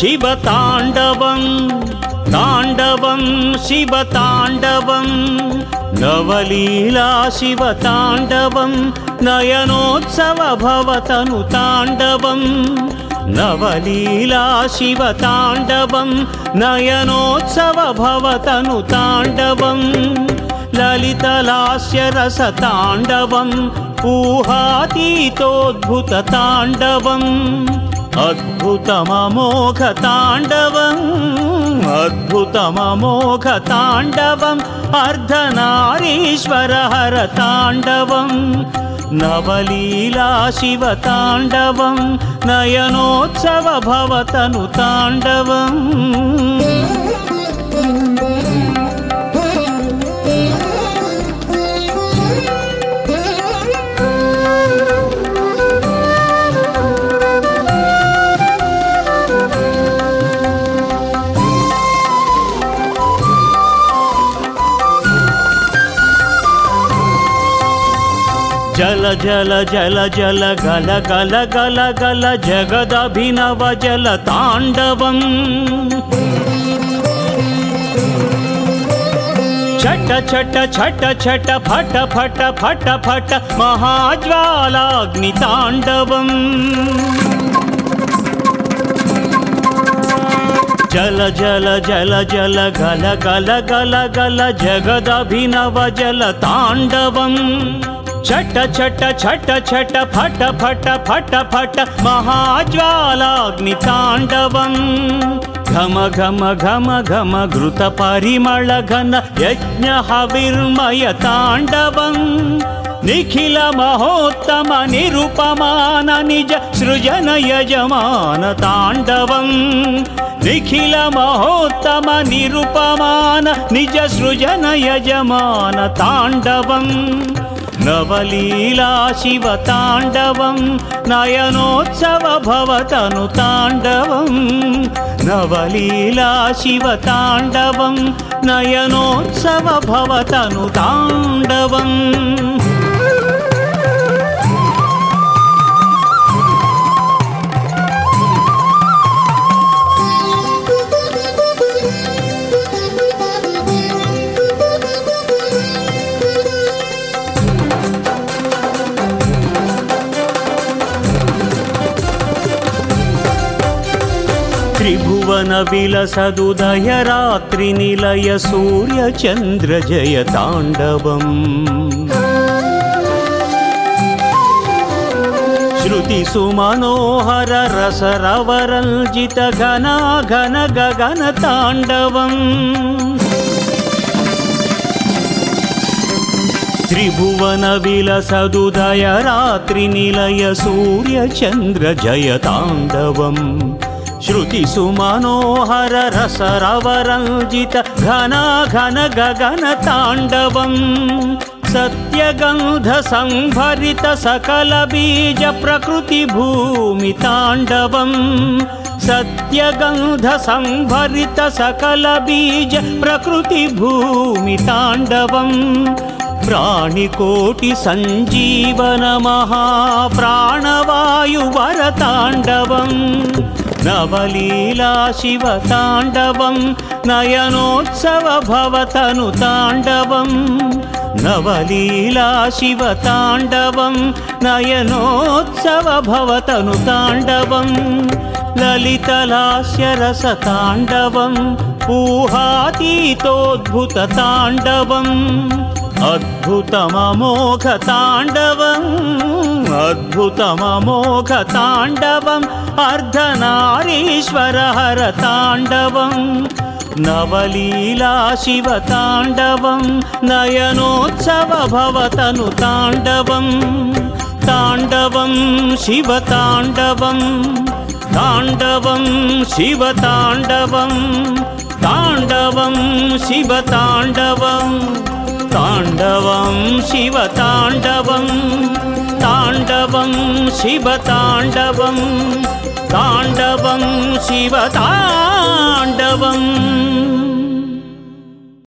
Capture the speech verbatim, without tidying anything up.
शिवताण्डवं ताण्डवं शिवताण्डवं नवलीला शिवताण्डवं नयनोत्सव भवतनु ताण्डवं नवलीला शिवताण्डवं नयनोत्सव भवतनु ताण्डवं ललितलास्यरसताण्डवम् ऊहातीतोद्भुतताण्डवम् अद्भुतममोघताण्डवम् अद्भुतममोघताण्डवम् अर्धनारीश्वरहरताण्डवम् नवलीला शिवताण्डवं नयनोत्सव भवतनु ताण्डवम् जल जल जल जल गल गल गल गल जगदभिनव जल ताण्डवम् छट छट छट छट फट फट फट फट महाज्वालाग्नि ताण्डवम् जल जल जल जल गल गल गल गल जगदभिनव जल ताण्डवम् छट छट छट छट फट फट फट फट महाज्वालाग्नि ताण्डवम् घम घम घम घम घृत परिमळ घन यज्ञ हविर्मय ताण्डवम् निखिल महोत्तम निरुपमान निज सृजन यजमान ताण्डवम् निखिल महोत्तम निरुपमान निज सृजन यजमान ताण्डवम् नवलीला शिवताण्डवं नयनोत्सव भवतनु ताण्डवम् नवलीला शिवताण्डवं नयनोत्सव भवतनु ताण्डवम् त्रिभुवन विलसदुदय रात्रि निलय सूर्य चंद्र जय ताण्डवम् श्रुति सुमनोहर रसरवरंजित घन घन गगन ताण्डवम् त्रिभुवन विलसदुदय रात्रि निलय सूर्य चंद्र जय ताण्डवम् श्रुति सुमनोहर रसरवरंजित घन घन गगन ताण्डवम् सत्यगंध संभरित सकल बीज प्रकृति भूमि ताण्डवम् सत्यगंध संभरित सकल बीज प्रकृति भूमि ताण्डवम् प्राणिकोटि संजीवन महाप्राणवायुवर ताण्डवम् नवलीला शिवताण्डवं नयनोत्सव भवतनु ताण्डवम् नवलीला शिवताण्डवं नयनोत्सव भवतनु ताण्डवम् ललितलास्यरसताण्डवम् ऊहातीतोद्भुतताण्डवम् अद्भुतममोघताण्डवम् अद्भुतममोघताण्डवम् अर्धनारीश्वरहरताण्डवम् नवलीला शिवताण्डवं नयनोत्सव भवतनु ताण्डवम् ताण्डवं शिवताण्डवं ताण्डवं शिवताण्डवं ताण्डवं शिवताण्डवं ताण्डवं शिवताण्डवं ताण्डवं शिवताण्डवं ताण्डवं शिवताण्डवम्।